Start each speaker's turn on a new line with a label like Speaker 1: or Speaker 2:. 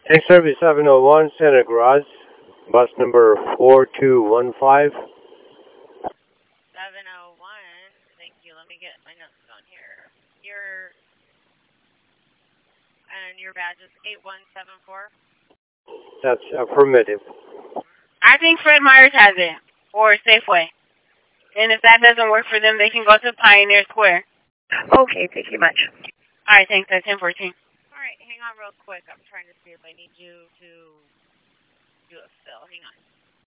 Speaker 1: Next service 701, Santa Cruz, bus number 4215.
Speaker 2: 701, thank you. Let me get my notes on here. Your badge is 8174?
Speaker 1: That's affirmative.
Speaker 2: I think Fred Meyers has it, or Safeway. And if that doesn't work for them, they can go to Pioneer Square.
Speaker 3: Okay, thank you much.
Speaker 2: All right, thanks. That's 1014. All right, hang on real quick. I'm trying to see if I need you to do a fill. Hang on.